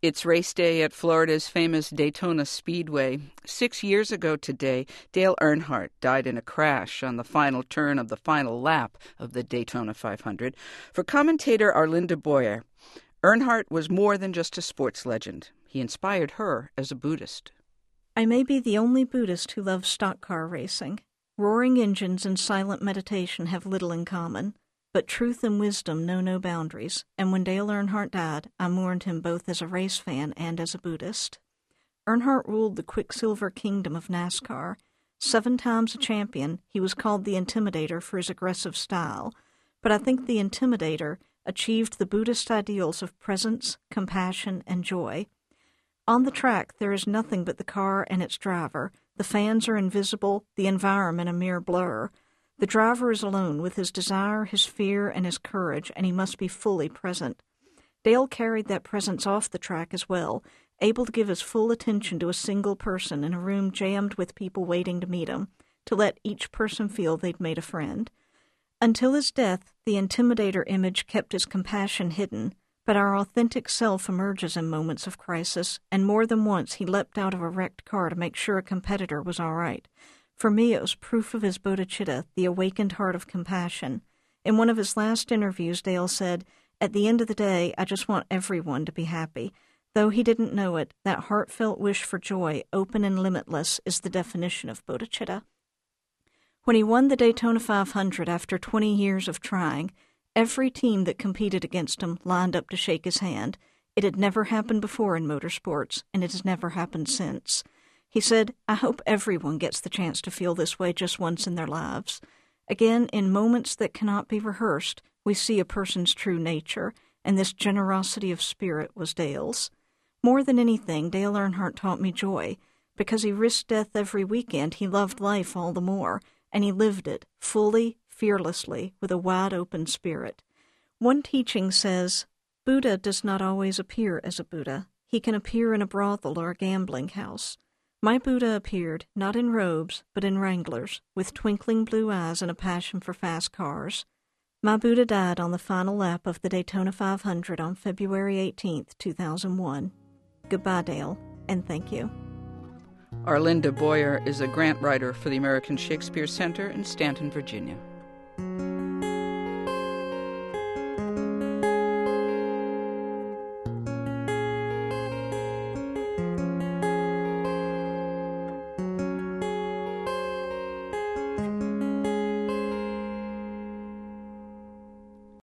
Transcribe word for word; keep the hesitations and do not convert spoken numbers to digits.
It's race day at Florida's famous Daytona Speedway. Six years ago today, Dale Earnhardt died in a crash on the final turn of the final lap of the Daytona five hundred. For commentator Arlinda Boyer, Earnhardt was more than just a sports legend. He inspired her as a Buddhist. I may be the only Buddhist who loves stock car racing. Roaring engines and silent meditation have little in common. But truth and wisdom know no boundaries, and when Dale Earnhardt died, I mourned him both as a race fan and as a Buddhist. Earnhardt ruled the Quicksilver kingdom of NASCAR. Seven times a champion, he was called the Intimidator for his aggressive style, but I think the Intimidator achieved the Buddhist ideals of presence, compassion, and joy. On the track, there is nothing but the car and its driver. The fans are invisible, the environment a mere blur. The driver is alone with his desire, his fear, and his courage, and he must be fully present. Dale carried that presence off the track as well, able to give his full attention to a single person in a room jammed with people waiting to meet him, to let each person feel they'd made a friend. Until his death, the Intimidator image kept his compassion hidden, but our authentic self emerges in moments of crisis, and more than once he leapt out of a wrecked car to make sure a competitor was all right. For me, it was proof of his bodhicitta, the awakened heart of compassion. In one of his last interviews, Dale said, "At the end of the day, I just want everyone to be happy." Though he didn't know it, that heartfelt wish for joy, open and limitless, is the definition of bodhicitta. When he won the Daytona five hundred after twenty years of trying, every team that competed against him lined up to shake his hand. It had never happened before in motorsports, and it has never happened since. He said, "I hope everyone gets the chance to feel this way just once in their lives." Again, in moments that cannot be rehearsed, we see a person's true nature, and this generosity of spirit was Dale's. More than anything, Dale Earnhardt taught me joy. Because he risked death every weekend, he loved life all the more, and he lived it, fully, fearlessly, with a wide-open spirit. One teaching says, Buddha does not always appear as a Buddha. He can appear in a brothel or a gambling house. My Buddha appeared, not in robes, but in Wranglers, with twinkling blue eyes and a passion for fast cars. My Buddha died on the final lap of the Daytona five hundred on February eighteenth, two thousand one. Goodbye, Dale, and thank you. Arlinda Boyer is a grant writer for the American Shakespeare Center in Stanton, Virginia.